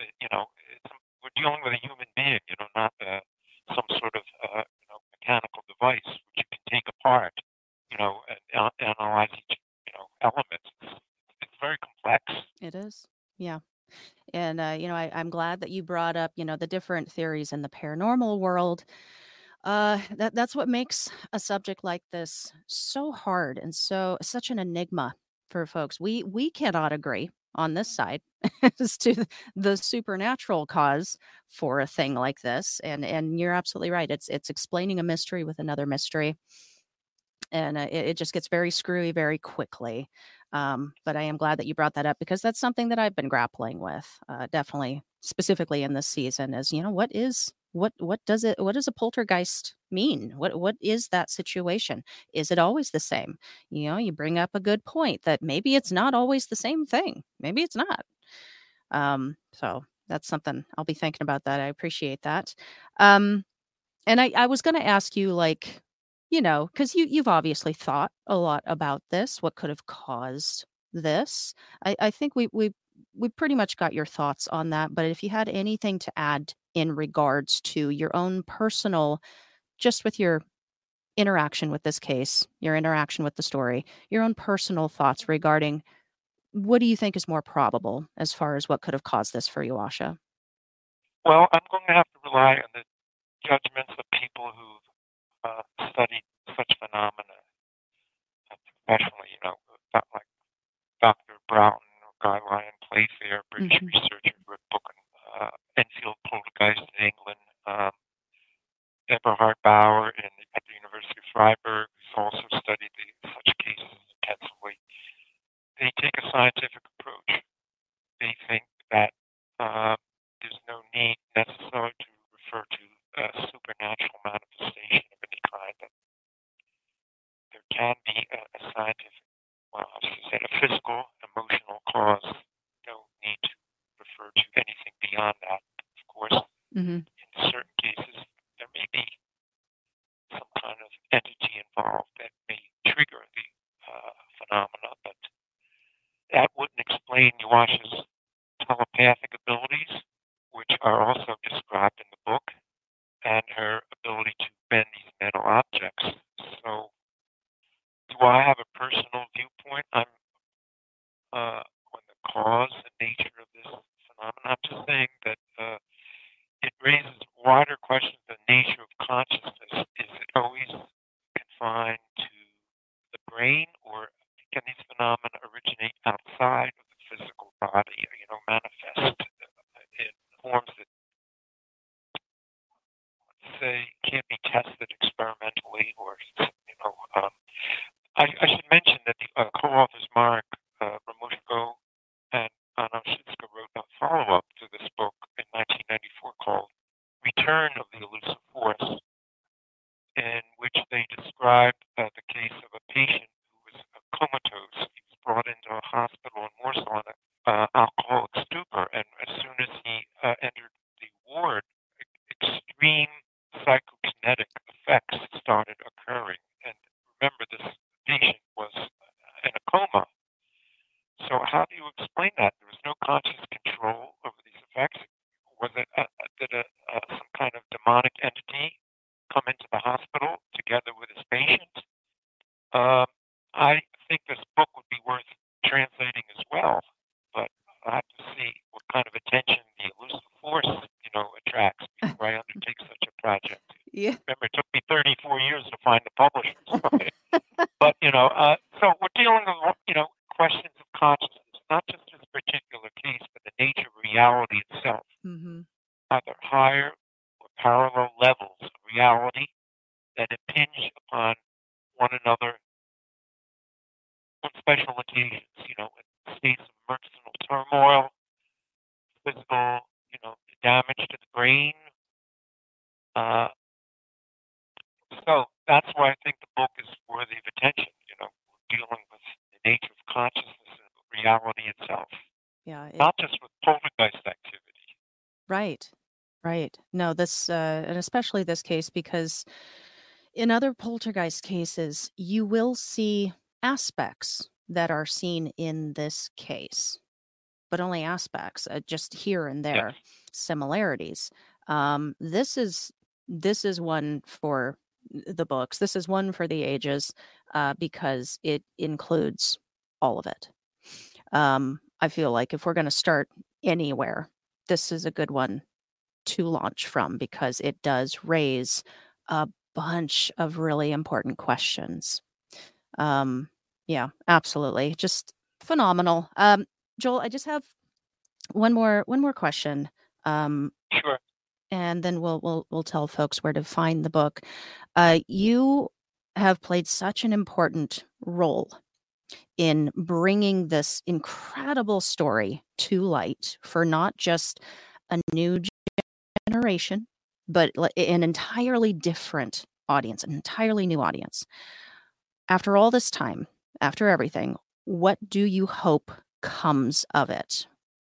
Speaker 6: We're dealing with a human being, not some sort of mechanical device which you can take apart, and analyze each element. It's very complex.
Speaker 7: It is. Yeah. And, I'm glad that you brought up, the different theories in the paranormal world. That's what makes a subject like this so hard and such an enigma for folks. We cannot agree on this side as to the supernatural cause for a thing like this. And you're absolutely right. It's explaining a mystery with another mystery, and it just gets very screwy very quickly. But I am glad that you brought that up because that's something that I've been grappling with, definitely, specifically in this season. Is what does a poltergeist mean? What is that situation? Is it always the same? You bring up a good point that maybe it's not always the same thing. Maybe it's not. So that's something I'll be thinking about. That I appreciate that. Um, and I was going to ask you, like, because you've obviously thought a lot about this, what could have caused this. I think we pretty much got your thoughts on that. But if you had anything to add in regards to your own personal, just with your interaction with this case, your interaction with the story, your own personal thoughts regarding what do you think is more probable as far as what could have caused this for you, Asha?
Speaker 6: Well, I'm going to have to rely on the judgments of people who've studied such phenomena professionally, like Dr. Broughton or Guy Lyon Playfair, British researcher who wrote a book on Enfield poltergeist in England, Eberhard Bauer at the University of Freiburg, who's also studied such cases intensively. They take a scientific approach. They think that there's no need necessarily to refer to a supernatural manifestation of any kind. That there can be a scientific, well, I should say, a physical, emotional cause. No need to refer to anything beyond that. Of course, in certain cases, there may be some kind of entity involved that may trigger the phenomena, but that wouldn't explain Yuasha's telepathic abilities, which are also described in the book, and her ability to bend these metal objects. So, do I have a personal viewpoint on the cause and nature of this phenomenon? I'm just saying that it raises wider questions of the nature of consciousness. Is it always confined to the brain, or can these phenomena originate outside of the physical body, manifest in forms that, let's say, can't be tested experimentally, or, I should mention that the co-authors Mark Ramushko and Anna Shitska wrote a follow-up to this book in 1994 called Return of the Elusive Force, in which they described the case of a patient who was comatose. He was brought into a hospital in Warsaw in an alcoholic stupor, and as soon as he entered the ward, extreme psychokinetic effects started occurring. And remember, this patient was in a coma. So how do you explain that? There was no conscious control over these effects. Was it did some kind of demonic entity come into the hospital together with his patient? I think this book would be worth translating as well, but I have to see what kind of attention the elusive force, attracts before I undertake such a project.
Speaker 7: Yeah.
Speaker 6: Remember, it took me 34 years to find the publishers. But, so we're dealing with, questions of consciousness, not just this particular case, but the nature of reality itself. Are there higher or parallel levels of reality that impinge upon one another on special occasions, in states of emotional turmoil, physical, damage to the brain? So that's why I think the book is worthy of attention. We're dealing with the nature of consciousness and reality itself,
Speaker 7: Yeah.
Speaker 6: not just with poltergeist activity.
Speaker 7: Right. Right. No, this, and especially this case, because in other poltergeist cases, you will see aspects that are seen in this case, but only aspects, just here and there,
Speaker 6: Yes.
Speaker 7: similarities. This is one for the books. This is one for the ages, because it includes all of it. I feel like if we're going to start anywhere, this is a good one to launch from, because it does raise a bunch of really important questions. Yeah, absolutely. Just phenomenal. Joel, I just have one more question.
Speaker 6: Sure.
Speaker 7: And then we'll tell folks where to find the book. You have played such an important role in bringing this incredible story to light for not just a new generation, but an entirely different audience, an entirely new audience. After all this time, after everything, what do you hope comes of it?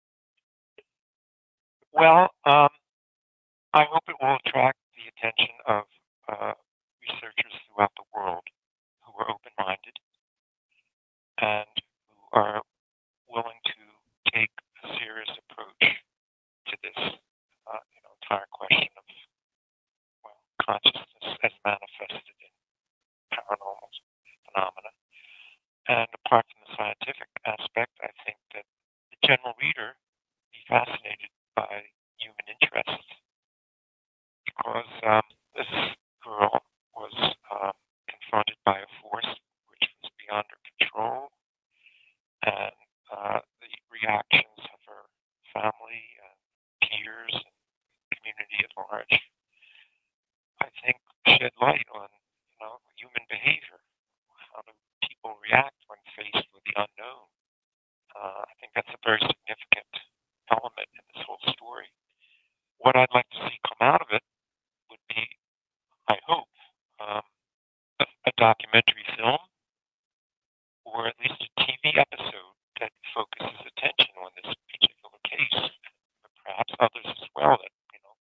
Speaker 6: Well, I hope it will attract the attention of researchers throughout the world who are open-minded and who are willing to take a serious approach to this entire question of consciousness as manifested in paranormal phenomena. And apart from the scientific aspect, I think that the general reader be fascinated by human interests, because this girl was confronted by a force which was beyond her control, and the reactions of her family and peers and community at large, I think, shed light on human behavior. How do people react when faced with the unknown? I think that's a very significant element in this whole story. What I'd like to see come out of it would be, I hope, a documentary film, or at least a TV episode that focuses attention on this particular case, but perhaps others as well that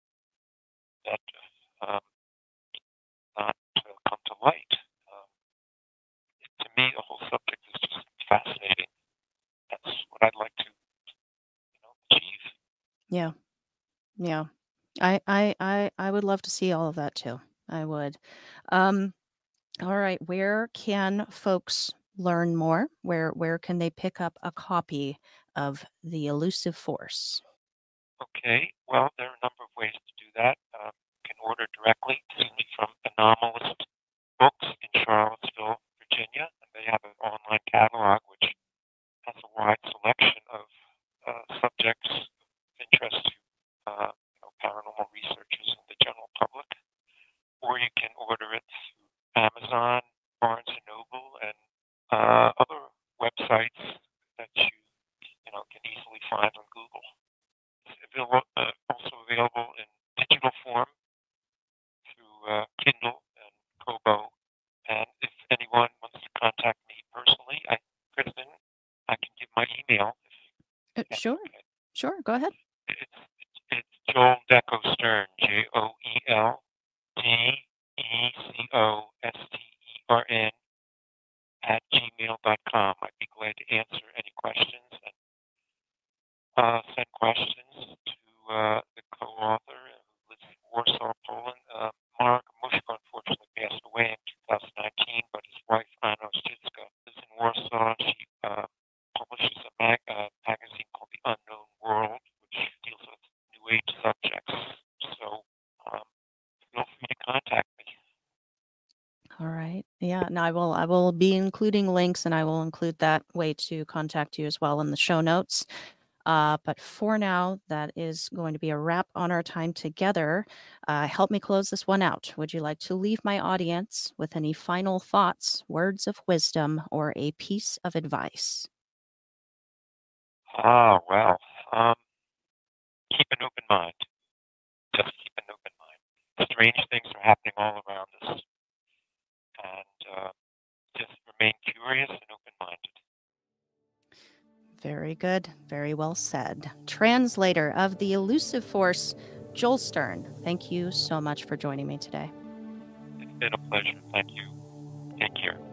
Speaker 6: not come to light. To me, the whole subject is just fascinating. That's what I'd like to achieve.
Speaker 7: Yeah. Yeah. I would love to see all of that too. I would. All right. Where can folks learn more? Where can they pick up a copy of The Elusive Force?
Speaker 6: Okay. Well, there are a number of ways to do that. You can order directly from Anomalist Books in Charlottesville, Virginia. And they have an online catalog which has a wide selection of subjects of interest to paranormal researchers and the general public. Or you can order it through Amazon, Barnes and Noble, and other websites that you can easily find on Google. It's also available in digital form through Kindle and Kobo. And if anyone wants to contact me personally, Kristen, I can give my email.
Speaker 7: Sure.
Speaker 6: Okay.
Speaker 7: Sure. Go ahead.
Speaker 6: It's Joel Deco Stern, JoelDecostern @gmail.com. I'd be glad to answer any questions and send questions to the co-author who lives in Warsaw, Poland. Marek Mushko unfortunately passed away in 2019, but his wife, Anna Oszczycka, lives in Warsaw. She publishes a magazine called The Unknown World, which deals with New Age subjects. So feel free to contact me.
Speaker 7: All right. Yeah. No, I will be including links, and I will include that way to contact you as well in the show notes. But for now, that is going to be a wrap on our time together. Help me close this one out. Would you like to leave my audience with any final thoughts, words of wisdom, or a piece of advice?
Speaker 6: Well, keep an open mind. Just keep an open mind. Strange things are happening all around us. And just remain curious and open-minded.
Speaker 7: Very good. Very well said. Translator of The Elusive Force, Joel Stern, thank you so much for joining me today.
Speaker 6: It's been a pleasure. Thank you. Take care.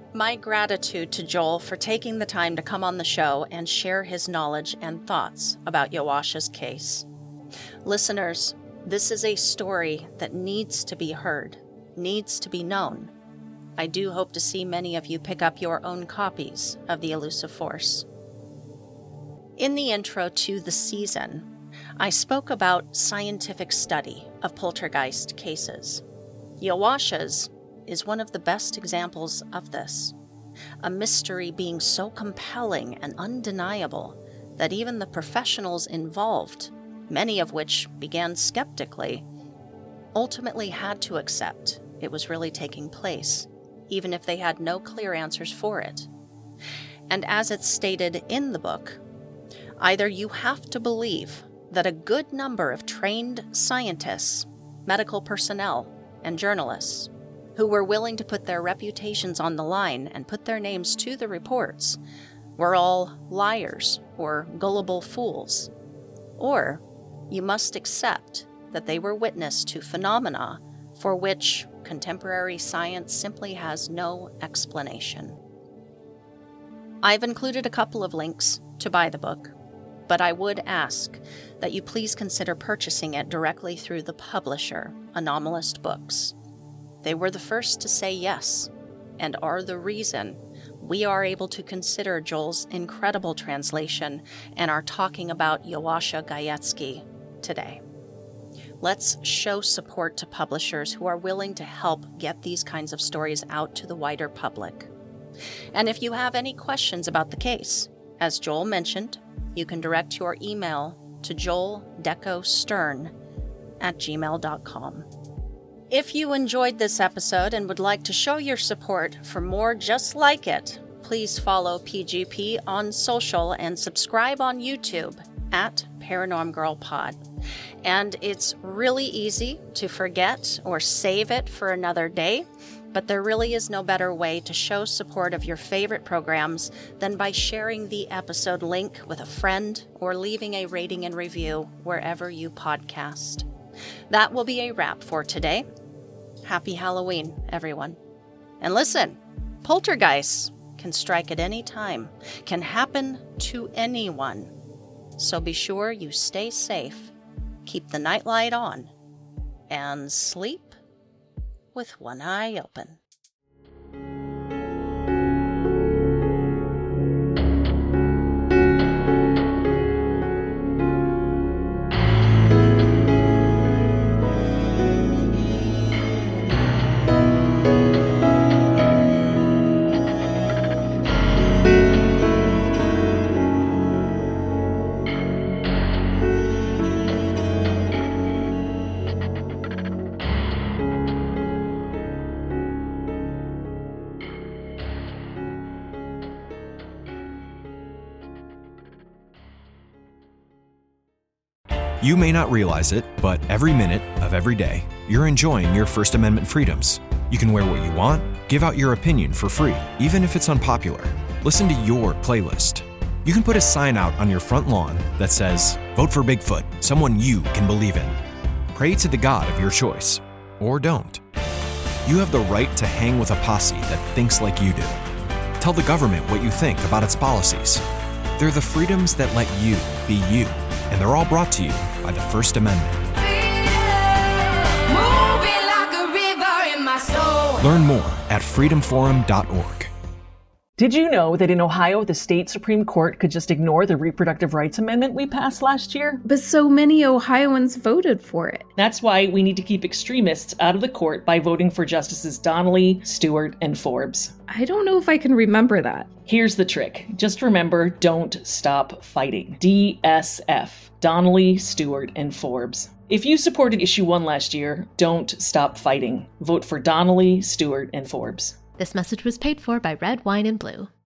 Speaker 5: My gratitude to Joel for taking the time to come on the show and share his knowledge and thoughts about Yowasha's case. Listeners, this is a story that needs to be heard, needs to be known. I do hope to see many of you pick up your own copies of The Elusive Force. In the intro to the season, I spoke about scientific study of poltergeist cases. Yowasha's is one of the best examples of this, a mystery being so compelling and undeniable that even the professionals involved, many of which began skeptically, ultimately had to accept it was really taking place, even if they had no clear answers for it. And as it's stated in the book, either you have to believe that a good number of trained scientists, medical personnel, and journalists who were willing to put their reputations on the line and put their names to the reports were all liars or gullible fools, or you must accept that they were witness to phenomena for which contemporary science simply has no explanation. I've included a couple of links to buy the book, but I would ask that you please consider purchasing it directly through the publisher, Anomalist Books. They were the first to say yes, and are the reason we are able to consider Joel's incredible translation and are talking about Yowasha Gajewski today. Let's show support to publishers who are willing to help get these kinds of stories out to the wider public. And if you have any questions about the case, as Joel mentioned, you can direct your email to joeldecostern@gmail.com. If you enjoyed this episode and would like to show your support for more just like it, please follow PGP on social and subscribe on YouTube at Paranorm Girl Pod. And it's really easy to forget or save it for another day, but there really is no better way to show support of your favorite programs than by sharing the episode link with a friend or leaving a rating and review wherever you podcast. That will be a wrap for today. Happy Halloween, everyone. And listen, poltergeists can strike at any time, can happen to anyone. So be sure you stay safe, keep the nightlight on, and sleep with one eye open.
Speaker 1: You may not realize it, but every minute of every day, you're enjoying your First Amendment freedoms. You can wear what you want, give out your opinion for free, even if it's unpopular. Listen to your playlist. You can put a sign out on your front lawn that says, "Vote for Bigfoot, someone you can believe in." Pray to the God of your choice, or don't. You have the right to hang with a posse that thinks like you do. Tell the government what you think about its policies. They're the freedoms that let you be you, and they're all brought to you by the First Amendment. Learn more at freedomforum.org.
Speaker 2: Did you know that in Ohio, the state Supreme Court could just ignore the Reproductive Rights Amendment we passed last year?
Speaker 3: But so many Ohioans voted for it.
Speaker 2: That's why we need to keep extremists out of the court by voting for Justices Donnelly, Stewart, and Forbes.
Speaker 3: I don't know if I can remember that.
Speaker 2: Here's the trick. Just remember, don't stop fighting. DSF. Donnelly, Stewart, and Forbes. If you supported Issue 1 last year, don't stop fighting. Vote for Donnelly, Stewart, and Forbes.
Speaker 4: This message was paid for by Red Wine and Blue.